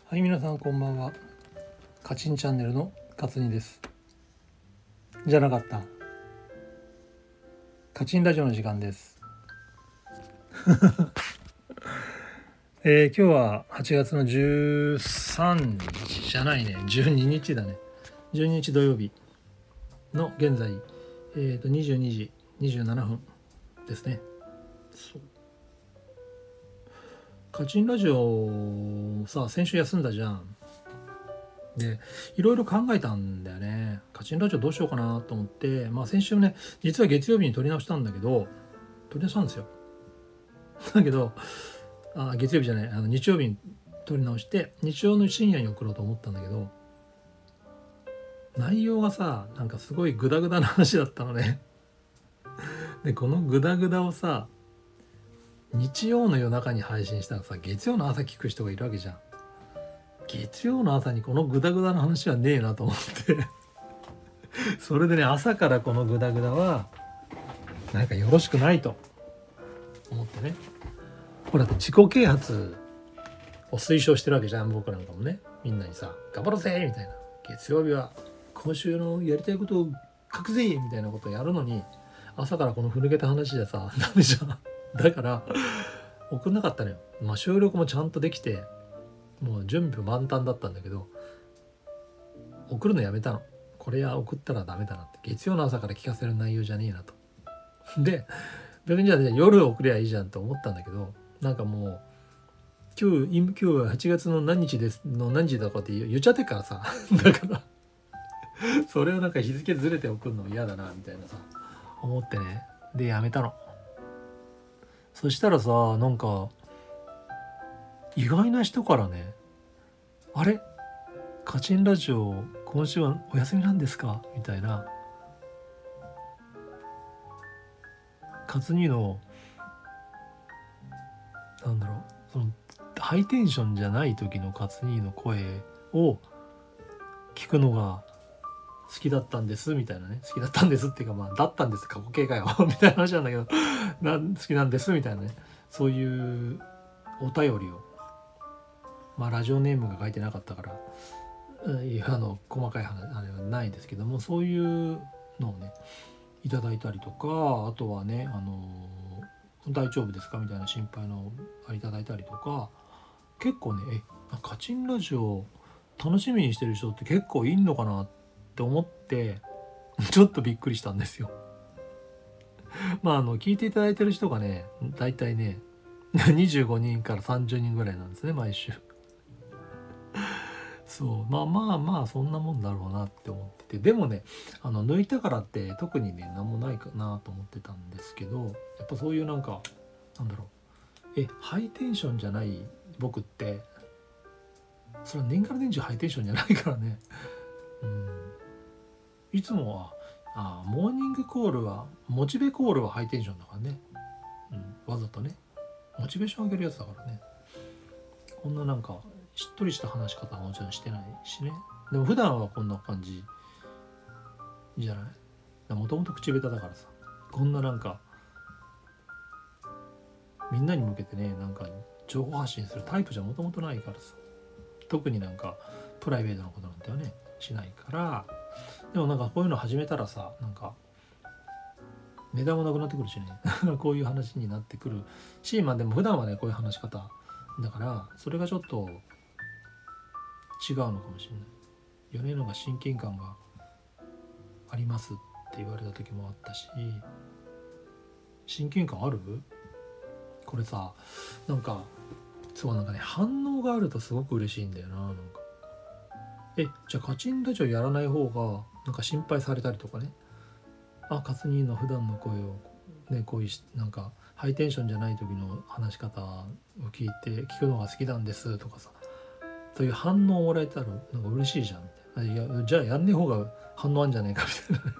はい、皆さんこんばんは。カチンチャンネルのカツニです。じゃなかった。カチンラジオの時間です。今日は8月の13日じゃないね、12日だね。12日土曜日の現在、22時27分ですね。そうカチンラジオさ、先週休んだじゃん。で、いろいろ考えたんだよね。カチンラジオどうしようかなと思って、先週ね、実は月曜日に撮り直したんだけど、撮り直したんですよ。だけど、月曜日じゃない、日曜日に撮り直して、日曜の深夜に送ろうと思ったんだけど、内容がさ、なんかすごいグダグダな話だったのね。で、このグダグダをさ、日曜の夜中に配信したらさ、月曜の朝聞く人がいるわけじゃん。月曜の朝にこのグダグダの話はねえなと思ってそれでね、朝からこのグダグダはなんかよろしくないと思ってね。ほら、自己啓発を推奨してるわけじゃん、僕なんかもね。みんなにさ、頑張ろうぜみたいな、月曜日は今週のやりたいことを書くぜみたいなことをやるのに、朝からこのふぬけた話じゃさダメじゃん。だから送んなかったのよ。収録もちゃんとできて、もう準備満タンだったんだけど、送るのやめたの。これは送ったらダメだなって。月曜の朝から聞かせる内容じゃねえなと。で、別にじゃあ夜送りゃいいじゃんと思ったんだけど、なんかもう今日は8月の何日ですの何時だかって言っちゃってっからさだからそれをなんか日付ずれて送るの嫌だなみたいなさ思ってね。でやめたの。そしたらさ、なんか意外な人からね、あれカチンラジオ今週はお休みなんですかみたいな、カツニのなんだろう、そのハイテンションじゃない時のカツニの声を聞くのが好きだったんですみたいなね。好きだったんですっていうか、だったんです過去形かよみたいな話なんだけど、好きなんですみたいなね、そういうお便りを、ラジオネームが書いてなかったから細かい話あれはないですけども、そういうのをねいただいたりとか、あとはね、大丈夫ですかみたいな心配のいただいたりとか、結構ね、カチンラジオ楽しみにしてる人って結構いんのかなって思ってちょっとびっくりしたんですよ。聞いていただいてる人がね、だいたいね25人から30人ぐらいなんですね、毎週。そう、そんなもんだろうなって思ってて、でもね、抜いたからって特にね何もないかなと思ってたんですけど、やっぱそういうなんかなんだろう、ハイテンションじゃない僕って、それは年がら年中ハイテンションじゃないからね。いつもはモーニングコールはモチベコールはハイテンションだからね、わざとねモチベーション上げるやつだからね。こんななんかしっとりした話し方はもちろんしてないしね。でも普段はこんな感じじゃない。もともと口下手だからさ、こんななんかみんなに向けてね、なんか情報発信するタイプじゃもともとないからさ、特になんかプライベートなことなんてはねしないから。でもなんかこういうの始めたらさ、なんか値段もなくなってくるしねこういう話になってくるし、でも普段はねこういう話し方だから、それがちょっと違うのかもしれない。米のが親近感がありますって言われた時もあったし、親近感ある？これさ、なんかね、反応があるとすごく嬉しいんだよな。なんかじゃあカチンラジオやらない方がなんか心配されたりとかね、カツニーの普段の声をね、こういうなんかハイテンションじゃない時の話し方を聞くのが好きなんですとかさ、そういう反応をもらえたらなんか嬉しいじゃんみたいな。いやじゃあやんねえ方が反応あんじゃねえかみたいな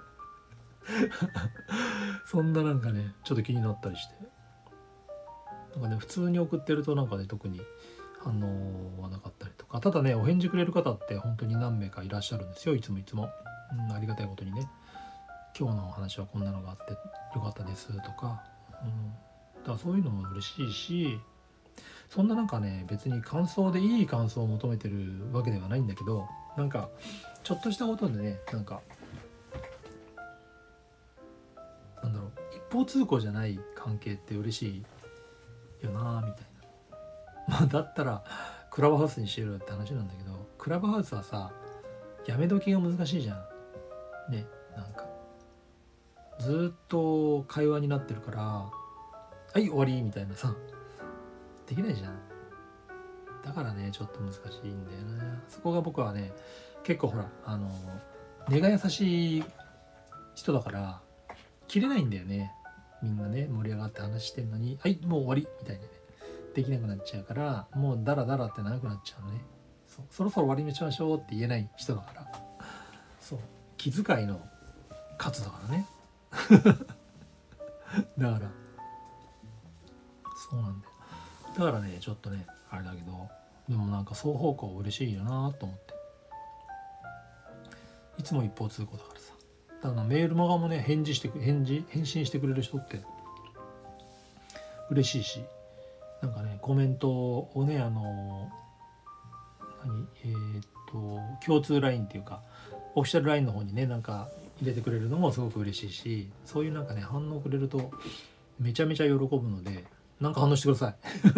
そんななんかねちょっと気になったりして、なんかね普通に送ってるとなんかね特に反応はなかったりとか、ただねお返事くれる方って本当に何名かいらっしゃるんですよ、いつも、ありがたいことにね。今日のお話はこんなのがあってよかったですとか、だからそういうのも嬉しいし、 そんななんかね別に感想でいい感想を求めてるわけではないんだけど、なんかちょっとしたことでね、なんかなんだろう、一方通行じゃない関係って嬉しいよなみたいな。まあだったらクラブハウスにしろよって話なんだけど、クラブハウスはさやめ時が難しいじゃんね。なんかずっと会話になってるから、はい終わりみたいなさできないじゃん。だからねちょっと難しいんだよね。そこが僕はね結構ほら根が優しい人だから切れないんだよね。みんなね盛り上がって話してんのにはいもう終わりみたいなねできなくなっちゃうから、もうダラダラって長くなっちゃうのね。そろそろ終わりにしましょうって言えない人だから、そう気遣いの数だからね。だからそうなんだよ。だからねちょっとねあれだけど、でもなんか双方向嬉しいよなと思って。いつも一方通行だからさ。だからメールマガもね返信してくれる人って嬉しいし、なんかねコメントをね共通 LINE っていうかオフィシャル LINE の方にねなんか入れてくれるのもすごく嬉しいし、そういうなんかね反応くれるとめちゃめちゃ喜ぶので、なんか反応してください。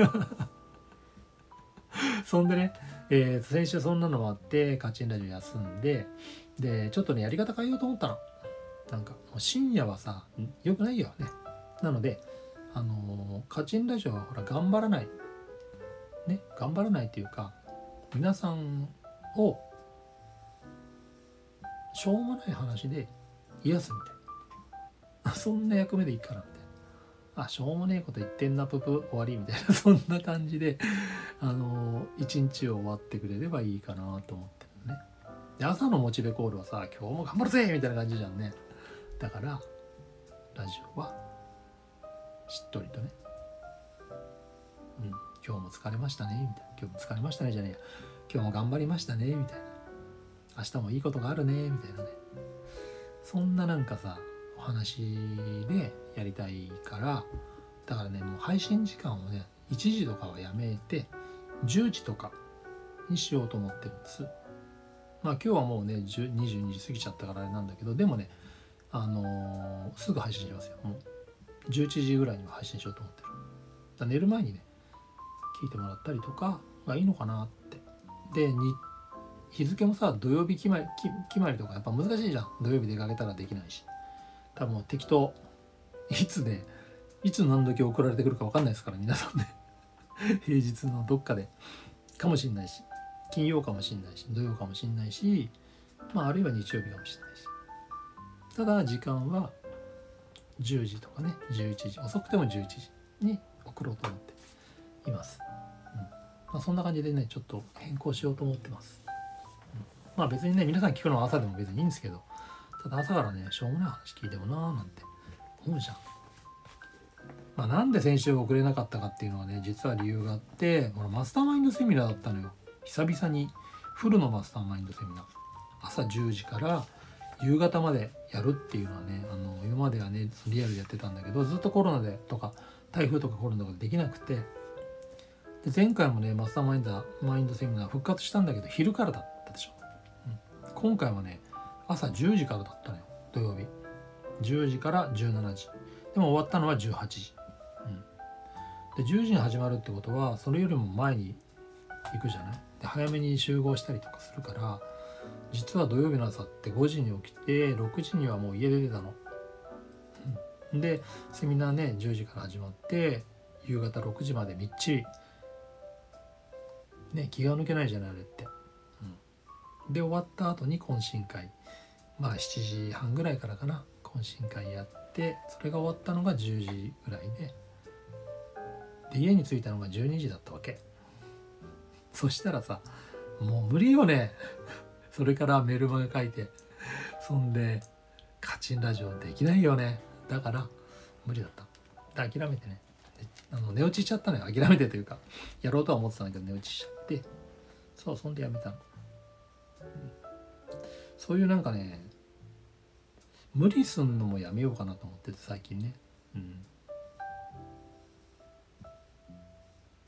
そんでね、先週そんなのもあってカチンラジオ休んで、でちょっとねやり方変えようと思ったの。なんかもう深夜はさ良くないよね。なのでカチンラジオはほら頑張らないね、頑張らないっていうか皆さんをしょうもない話で癒すみたいなそんな役目でいいかなみたいな。あ、しょうもねえこと言ってんなププ終わりみたいなそんな感じで一日を終わってくれればいいかなと思ってるのね。で朝のモチベコールはさ今日も頑張るぜみたいな感じじゃんね。だからラジオはしっとりとね、今日も疲れましたねみたいな、今日も疲れましたねじゃねえや、今日も頑張りましたねみたいな、明日もいいことがあるねみたいなね、そんななんかさお話でやりたいから、だからねもう配信時間をね1時とかはやめて10時とかにしようと思ってるんです。まあ今日はもうね22時過ぎちゃったからあれなんだけど、でもねすぐ配信しますよ。もう11時ぐらいには配信しようと思ってる。だ寝る前にね聞いてもらったりとかがいいのかなって。で日付もさ土曜日決まりとかやっぱ難しいじゃん。土曜日出かけたらできないし、多分適当いつ何時送られてくるか分かんないですから皆さんね平日のどっかでかもしんないし、金曜かもしんないし土曜かもしんないし、まああるいは日曜日かもしんないし、ただ時間は10時とかね11時、遅くても11時に送ろうと思っています。まあ、そんな感じでねちょっと変更しようと思ってます。まあ別にね皆さん聞くのは朝でも別にいいんですけど、ただ朝からねしょうもない話聞いてもなーなんて思うじゃん。まあなんで先週遅れなかったかっていうのはね実は理由があって、マスターマインドセミナーだったのよ。久々にフルのマスターマインドセミナー、朝10時から夕方までやるっていうのはね今まではねリアルでやってたんだけど、ずっとコロナでとか台風とかコロナとかできなくて、で前回もねマスターマインドセミナー復活したんだけど昼からだったでしょ。今回はね朝10時からだったのよ。土曜日10時から17時でも終わったのは18時、で10時に始まるってことはそれよりも前に行くじゃない。で早めに集合したりとかするから、実は土曜日の朝って5時に起きて6時にはもう家出てたの、でセミナーね10時から始まって夕方6時までみっちりね、気が抜けないじゃないあれって、で終わった後に懇親会、まあ7時半ぐらいからかな懇親会やって、それが終わったのが10時ぐらいで家に着いたのが12時だったわけ。そしたらさもう無理よねそれからメルマガ書いて、そんでカチンラジオできないよね。だから無理だった。で諦めてね寝落ちしちゃったのよ。諦めてというかやろうとは思ってたんだけど寝落ちしちゃって、そんでやめたの。そういうなんかね無理すんのもやめようかなと思ってて最近ね、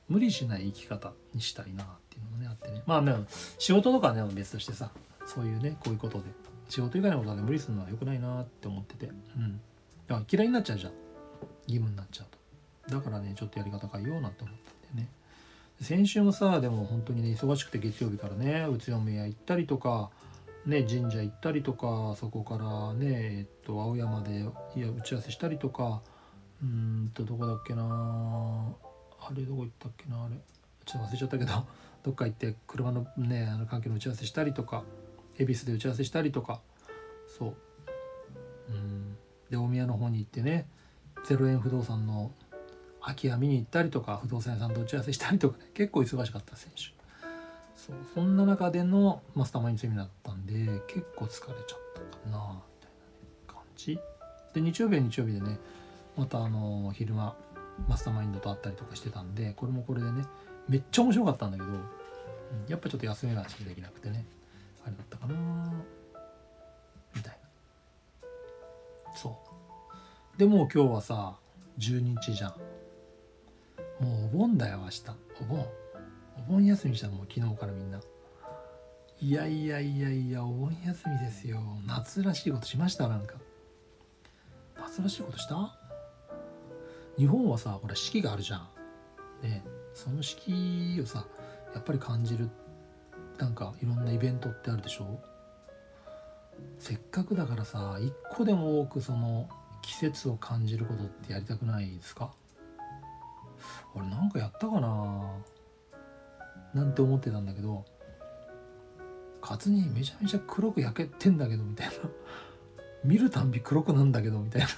無理しない生き方にしたいなっていうのもねあってね。まあね、仕事とかね別としてさ、そういうねこういうことで仕事以外のことで無理するのは良くないなって思ってて、だから嫌いになっちゃうじゃん、義務になっちゃうと。だからねちょっとやり方変えようなって思ったんでね。先週もさ、でも本当にね忙しくて月曜日からね宇都宮行ったりとかね、神社行ったりとか、そこからね青山で打ち合わせしたりとか、どこだっけなあれ、どこ行ったっけなあれ、ちょっと忘れちゃったけどどっか行って車のね関係の打ち合わせしたりとか、恵比寿で打ち合わせしたりとか、そうで大宮の方に行ってね0円不動産の空き家見に行ったりとか、不動産屋さんと打ち合わせしたりとかね、結構忙しかった選手。そんな中でのマスターマインドセミナーだったんで結構疲れちゃったかなみたいな、ね、感じで、日曜日は日曜日でねまた昼間マスターマインドと会ったりとかしてたんで、これもこれでねめっちゃ面白かったんだけど、やっぱちょっと休みがしできなくてね、あれだったかなみたいな。そうでもう今日はさ12日じゃん。もうお盆だよ明日。お盆休みじゃん、もう昨日からみんな。いやお盆休みですよ。夏らしいことしました？なんか夏らしいことした？日本はさほら四季があるじゃんね。その四季をさやっぱり感じる、なんかいろんなイベントってあるでしょ。せっかくだからさ一個でも多くその季節を感じることってやりたくないですか？俺なんかやったかななんて思ってたんだけど、カツ煮めちゃめちゃ黒く焼けてんだけどみたいな見るたんび黒くなんだけどみたいなさ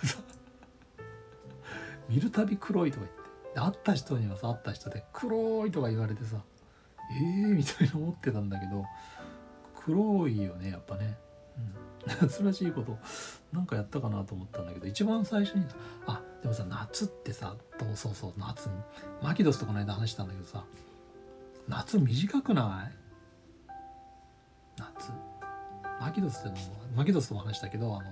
見るたび黒いとか言って、会った人にはさ会った人で黒いとか言われてさみたいな思ってたんだけど、黒いよねやっぱね。夏らしいことなんかやったかなと思ったんだけど、一番最初にでもさ夏ってさそう夏マキドスとこの間話したんだけどさ、夏短くない？夏マキドスとも話したけど、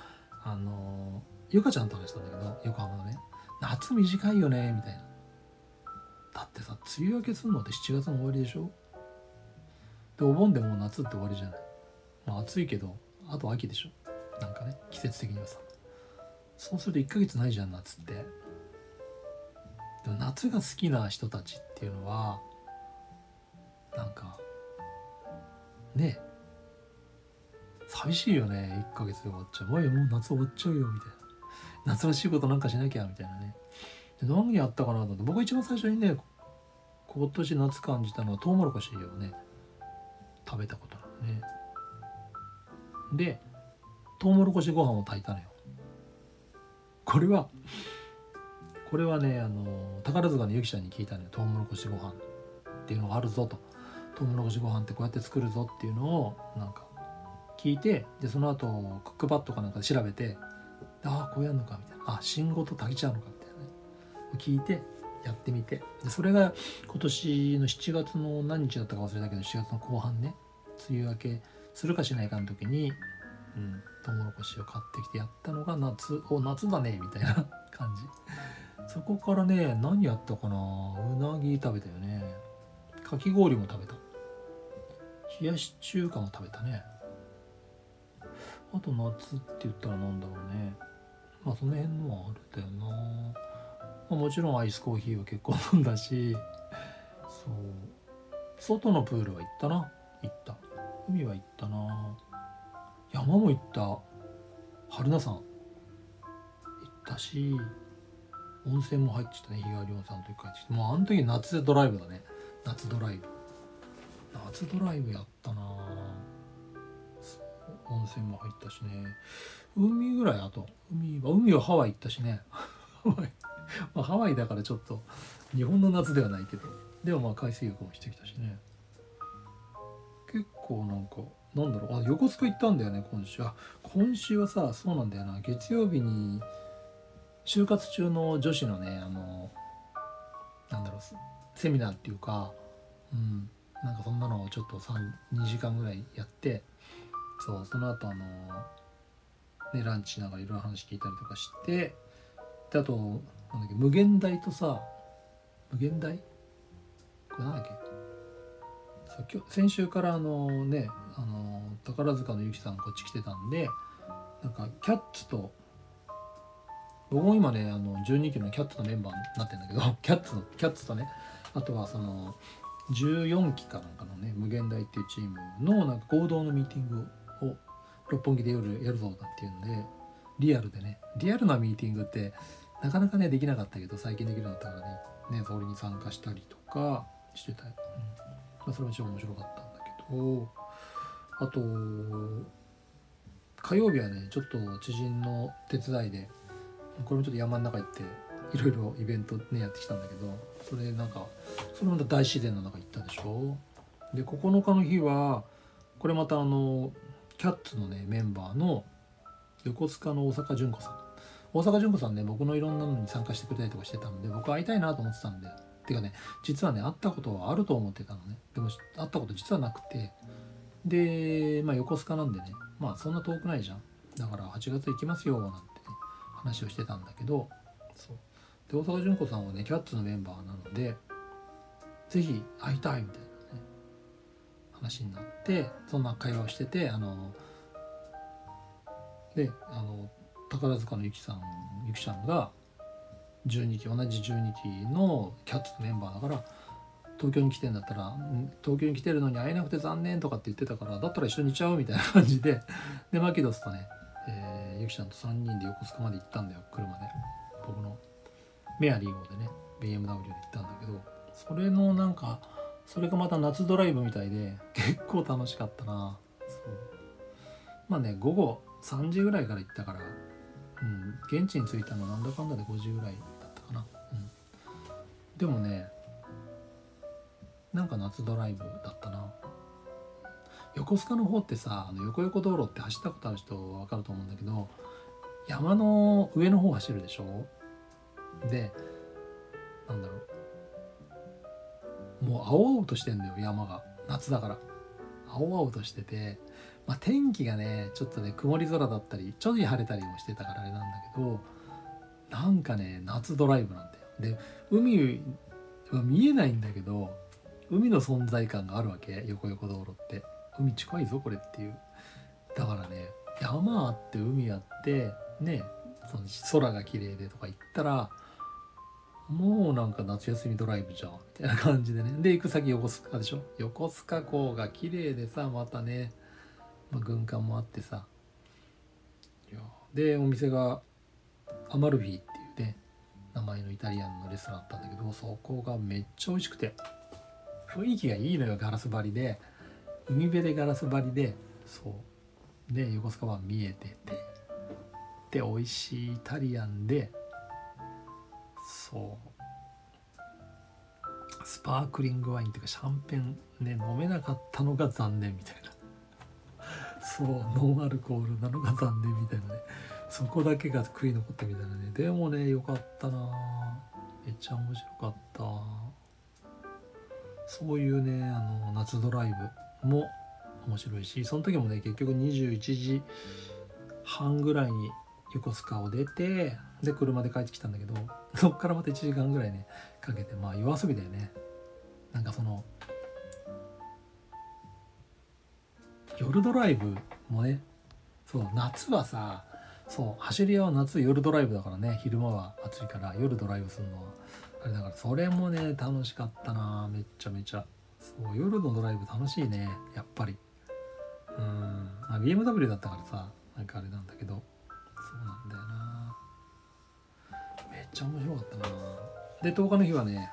ゆかちゃんと話したんだけど、横浜のね夏短いよねみたいな。だってさ梅雨明けするのって7月の終わりでしょ。でお盆でもう夏って終わりじゃない。暑いけどあと秋でしょ、なんかね季節的にはさ。そうすると1ヶ月ないじゃん夏って。でも夏が好きな人たちっていうのはなんかね寂しいよね。1ヶ月で終わっちゃう。もう夏終わっちゃうよみたいな。夏らしいことなんかしなきゃみたいなね。で何やったかなと思って、僕一番最初にね今年夏感じたのはトウモロコシをね食べたことなのね。でトウモロコシご飯を炊いたのよ。これはね宝塚のゆきちゃんに聞いたのよ。トウモロコシご飯っていうのがあるぞと、トウモロコシご飯ってこうやって作るぞっていうのをなんか聞いて、でその後クックパッドかなんかで調べて、こうやるのかみたいな、芯ごと炊いちゃうのかみたいなね聞いてやってみて、でそれが今年の7月の何日だったか忘れたけど、7月の後半ね梅雨明けするかしないかの時にトウモロコシを買ってきてやったのが夏だねみたいな感じ。そこからね何やったかな、うなぎ食べたよね、かき氷も食べた、冷やし中華も食べたね。あと夏って言ったらなんだろうね、その辺のはあるんだよな。もちろんアイスコーヒーは結構飲んだし、そう外のプールは行った海は行ったな、山も行った、榛名山行ったし、温泉も入ってたね、日帰り温泉の時帰ってきて、もうあの時夏ドライブだね。夏ドライブやったな。温泉も入ったしね。海ぐらい、あと海はハワイ行ったしねハワイだからちょっと日本の夏ではないけど、でも海水浴もしてきたしね。結構なんだろう、横須賀行ったんだよね今週はさ、そうなんだよな、月曜日に就活中の女子のねなんだろうセミナーっていうか、なんかそんなのをちょっと2時間ぐらいやって、その後ランチしながらいろいろ話聞いたりとかして、であとなんだっけ無限大とさ、無限大なんだっけ、先週から宝塚のゆきさんこっち来てたんで、なんかキャッツと僕も今ね12期のキャッツのメンバーになってるんだけどキャッツとね、あとはその14期かなんかのね無限大っていうチームのなんか合同のミーティングを六本木で夜やるぞだっていうんで、リアルなミーティングってなかなかねできなかったけど最近できるようになったからね、それに参加したりとかしてたよ、それもちろん面白かったんだけど、あと火曜日はねちょっと知人の手伝いでこれもちょっと山の中行っていろいろイベントねやってきたんだけど、それまた大自然の中行ったでしょ。で9日の日はこれまたキャッツのねメンバーの横須賀の大阪純子さんね、僕のいろんなのに参加してくれたりとかしてたので、僕会いたいなと思ってたんで、てかね実はね会ったことはあると思ってたのね。でも会ったこと実はなくて、で横須賀なんでね、そんな遠くないじゃん、だから8月行きますよなんて、ね、話をしてたんだけど、そうで大阪純子さんはねキャッツのメンバーなのでぜひ会いたいみたいなね話になって、そんな会話をしてて、宝塚のゆきちゃんが同じ12期のキャッツのメンバーだから東京に来てんだったら、東京に来てるのに会えなくて残念とかって言ってたから、だったら一緒に行っちゃうみたいな感じでマキドスとね、ゆきちゃんと3人で横須賀まで行ったんだよ、車で。僕のメアリー号でね BMW で行ったんだけど、それがまた夏ドライブみたいで結構楽しかったな。そう午後3時ぐらいから行ったから、現地に着いたのなんだかんだで5時ぐらいだったかな。でもね夏ドライブだったな。横須賀の方ってさ、横横道路って走ったことある人分かると思うんだけど、山の上の方走るでしょ。でもう青々としてんだよ、山が。夏だから青々としてて、天気がねちょっとね曇り空だったりちょい晴れたりもしてたからあれなんだけど、夏ドライブなんだよ。で海は見えないんだけど海の存在感があるわけ、横横道路って。海近いぞこれっていう。だからね山あって海あってね、その空が綺麗でとか言ったらもう夏休みドライブじゃんみたいな感じでね。で行く先横須賀でしょ。横須賀港が綺麗でさ、またね、軍艦もあってさ、でお店がアマルフィっていうね名前のイタリアンのレストランだったんだけど、そこがめっちゃ美味しくて雰囲気がいいのよ。ガラス張りで、海辺でガラス張りで、そうで横須賀湾見えてて、で美味しいイタリアンで、スパークリングワインっていうかシャンペンね飲めなかったのが残念みたいなノンアルコールなのが残念みたいなね、そこだけが悔い残ったみたいなね。でもねよかったな、めっちゃ面白かった。そういうね夏ドライブも面白いし、その時もね結局21時半ぐらいに横須賀を出て、で車で帰ってきたんだけど、そっからまた1時間ぐらいねかけて、夜遊びだよね。夜ドライブもね、夏はさ、走り屋は夏夜ドライブだからね、昼間は暑いから夜ドライブするのはあれだから、それもね楽しかったな、めっちゃめちゃ。夜のドライブ楽しいねやっぱり。BMW だったからさあれなんだけど、そうなんだよな、めっちゃ面白かったな。で10日の日はね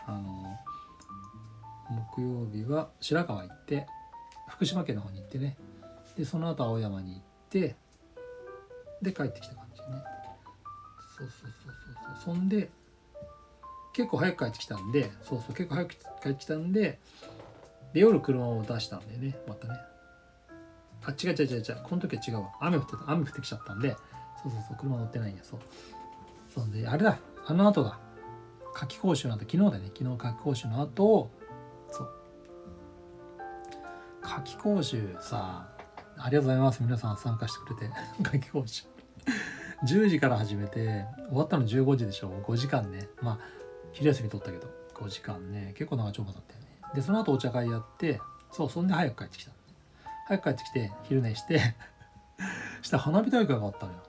木曜日は白川行って福島県の方に行ってね、でその後青山に行ってで帰ってきた感じね。そんで結構早く帰ってきたんで、で夜車を出したんでね、またね。違う、この時は違うわ、雨降ってきちゃったんで、車乗ってないんや。そうであれだ、あの後だ、夏季講習の後、昨日夏季講習の後、夏季講習さ、ありがとうございます、皆さん参加してくれて夏季講習10時から始めて終わったの15時でしょ。5時間ね、昼休み取ったけど5時間ね、結構長丁場だったよね。 でその後お茶会やって、そんで早く帰ってきた。早く帰ってきて昼寝してしたら花火大会があったのよ。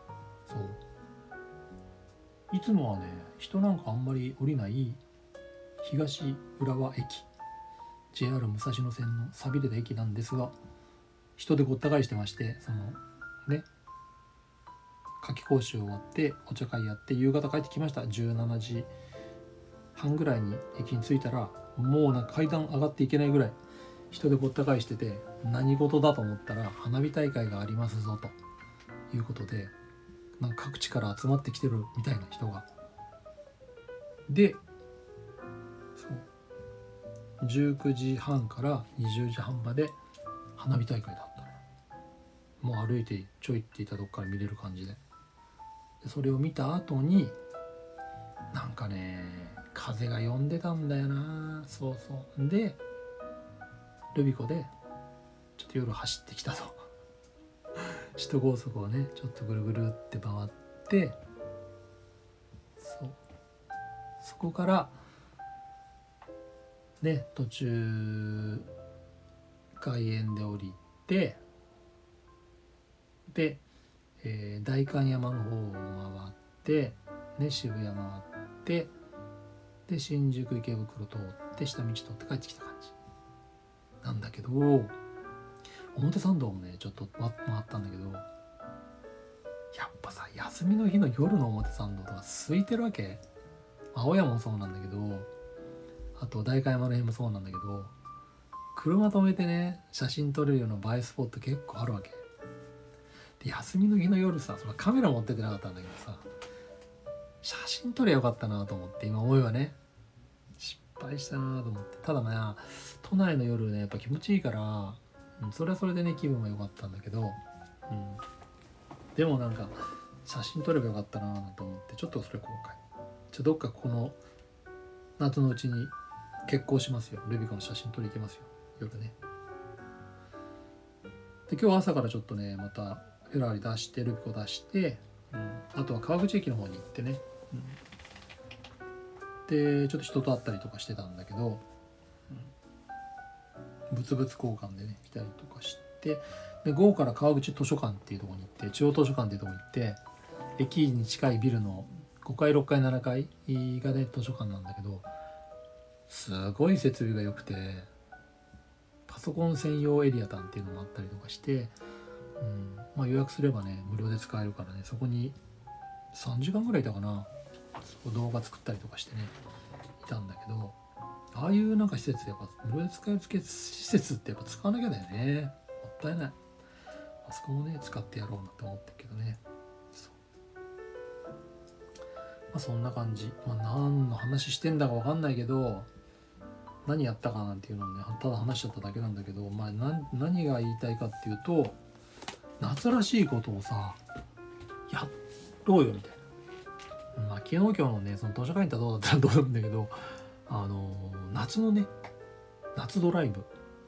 そういつもはね人なんかあんまり降りない東浦和駅、 JR 武蔵野線の寂れた駅なんですが、人でごった返してまして、そのね夏期講習終わってお茶会やって夕方帰ってきました。17時半ぐらいに駅に着いたら、もうなんか階段上がっていけないぐらい人でごった返してて、何事だと思ったら花火大会がありますぞということで、なんか各地から集まってきてるみたいな人が。でそう19時半から20時半まで花火大会だったの。もう歩いてちょいっていたとこから見れる感じで、それを見た後になんかね風が呼んでたんだよな。そうでルビコでちょっと夜走ってきたと首都高速をねちょっとぐるぐるって回って、そこからね途中外苑で降りて、で、代官山の方を回って、ね、渋谷回ってで新宿池袋通って下道通って帰ってきた感じなんだけど、表参道もねちょっと回ったんだけど、やっぱさ休みの日の夜の表参道とか空いてるわけ。青山もそうなんだけど、あと代官山の辺もそうなんだけど、車止めてね写真撮れるような映えスポット結構あるわけで、休みの日の夜さ、それカメラ持っててなかったんだけどさ、写真撮ればよかったなと思って、今思えばね失敗したなと思って。ただね都内の夜ねやっぱ気持ちいいから、それはそれでね気分は良かったんだけど、でもなんか写真撮ればよかったなと思って、ちょっとそれ後悔。どっかこの夏のうちに決行しますよ。ルビコの写真撮り行けますよ夜ね。で今日朝からちょっとねまたフェラーリ出してルビコ出して、あとは川口駅の方に行ってね、でちょっと人と会ったりとかしてたんだけど、物々交換でね来たりとかして、で午後から川口図書館っていうところに行って、中央図書館っていうところに行って、駅に近いビルの5階6階7階がね図書館なんだけど、すごい設備が良くて、パソコン専用エリアタンっていうのもあったりとかして、予約すればね無料で使えるからね、そこに3時間ぐらいいたかな。動画作ったりとかしてねいたんだけど、ああいうなんか施設やっぱ無料で使える施設ってやっぱ使わなきゃだよね。もったいない。あそこもね使ってやろうなって思ってるけどね。そんな感じ。何の話してんだか分かんないけど、何やったかなんていうのをねただ話しちゃっただけなんだけど、何が言いたいかっていうと、夏らしいことをさやろうよみたいな。昨日今日のねその図書館行ったらどうだったらどうなんだけど、夏のね夏ドライブ、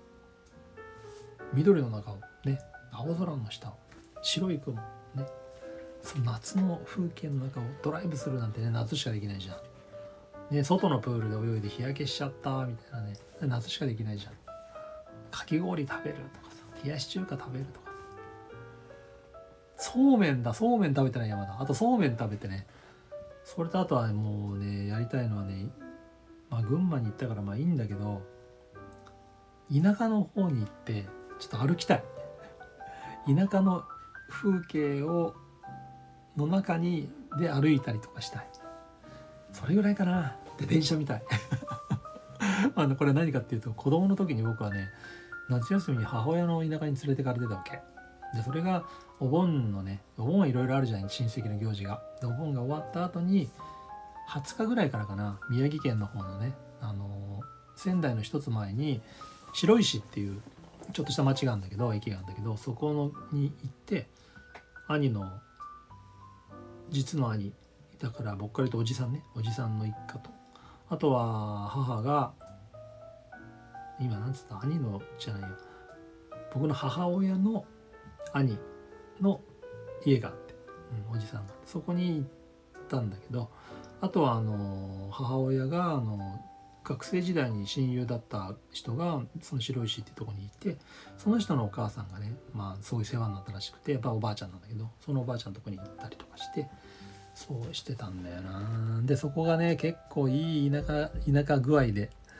緑の中をね青空の下を白い雲ね、その夏の風景の中をドライブするなんてね夏しかできないじゃん、ね、外のプールで泳いで日焼けしちゃったみたいなね夏しかできないじゃん。かき氷食べるとかさ、冷やし中華食べるとかさ、そうめん食べてない山だ。あとそうめん食べてね、それとあとはもうねやりたいのはね、群馬に行ったからいいんだけど、田舎の方に行ってちょっと歩きたい。田舎の風景の中で歩いたりとかしたい。それぐらいかな。で電車みたいこれ何かっていうと、子供の時に僕はね夏休みに母親の田舎に連れてかれてたわけで、それがお盆はいろいろあるじゃない、親戚の行事が。でお盆が終わった後に20日ぐらいからかな、宮城県の方のね、仙台の一つ前に白石っていうちょっとした町があるんだけど、駅があるんだけど、そこに行って、実の兄だから僕から言うとおじさんの一家と、あとは母が今なんつった、兄のじゃないよ、僕の母親の兄の家があって、おじさんがそこに行ったんだけど、あとは母親が学生時代に親友だった人がその白石っていうところにいて、その人のお母さんがね、すごい世話になったらしくて、おばあちゃんなんだけど、そのおばあちゃんのとこに行ったりとかして、そうしてたんだよな。でそこがね結構いい田舎具合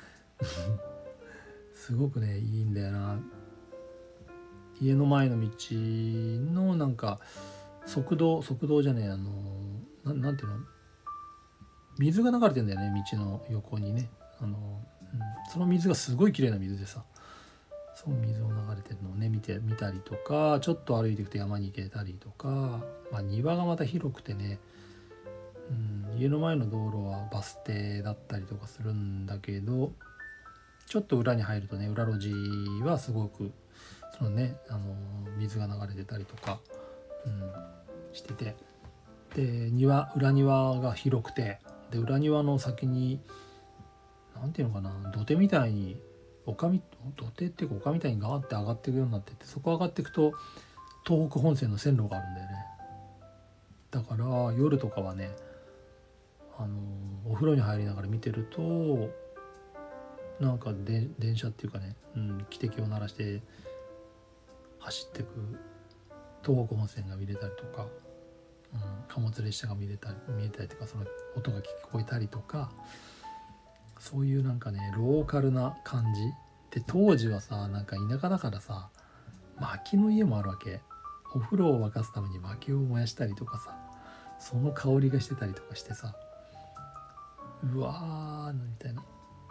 ですごくねいいんだよな。家の前の道のなんか側道じゃねえ、なんていうの、水が流れてんだよね、道の横にね。その水がすごい綺麗な水でさ、その水を流れてるのをね見たりとか、ちょっと歩いていくと山に行けたりとか、庭がまた広くてね、家の前の道路はバス停だったりとかするんだけど、ちょっと裏に入るとね、裏路地はすごくそのね水が流れてたりとか、してて、で裏庭が広くて、で裏庭の先になんていうのかな、土手みたいに土手っていうか丘みたいにガーって上がっていくようになってて、そこ上がっていくと東北本線の線路があるんだよね。だから夜とかはねお風呂に入りながら見てると、なんか電車っていうかね、汽笛を鳴らして走ってく東北本線が見れたりとか、貨物列車が見えたりとか、その音が聞こえたりとか、そういうなんかねローカルな感じで、当時はさなんか田舎だからさ薪の家もあるわけ。お風呂を沸かすために薪を燃やしたりとかさ、その香りがしてたりとかしてさ、うわーみたいな、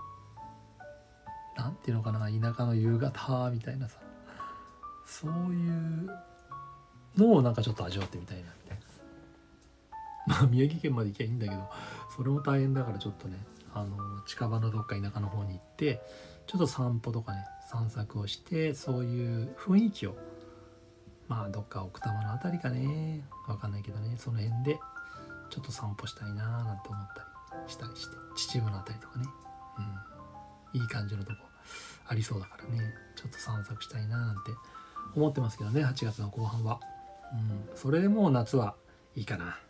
なんていうのかな、田舎の夕方みたいなさ、そういうのをなんかちょっと味わってみたいなみたいな。宮城県まで行きゃいいんだけど、それも大変だから、ちょっとね近場のどっか田舎の方に行ってちょっと散歩とかね散策をして、そういう雰囲気をどっか奥多摩のあたりかね、わかんないけどね、その辺でちょっと散歩したいなーなんて思ったりしたりして、秩父のあたりとかね、いい感じのとこありそうだからね、ちょっと散策したいななんて思ってますけどね、8月の後半は。それでもう夏はいいかな。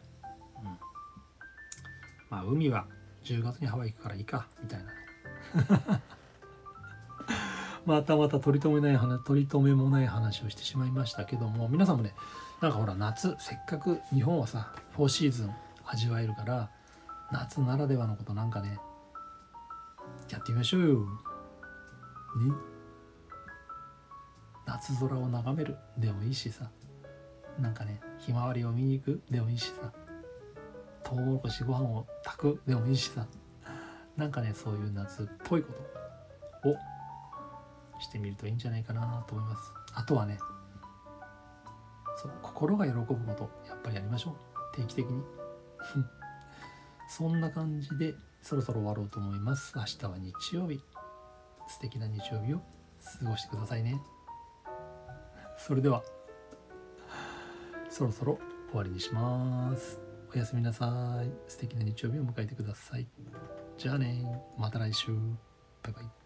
海は10月にハワイ行くからいいかみたいなね。また取り留めもない話をしてしまいましたけども、皆さんもねなんかほら、夏せっかく日本はさ4シーズン味わえるから、夏ならではのことなんかねやってみましょうよ、ね、夏空を眺めるでもいいしさ、なんかねひまわりを見に行くでもいいしさ、トウモロコシご飯を炊くでもいいしさ、なんかねそういう夏っぽいことをしてみるといいんじゃないかなと思います。あとはね、心が喜ぶことやっぱりやりましょう、定期的に。そんな感じでそろそろ終わろうと思います。明日は日曜日、素敵な日曜日を過ごしてくださいね。それではそろそろ終わりにします。おやすみなさい。素敵な日曜日を迎えてください。じゃあね、また来週。バイバイ。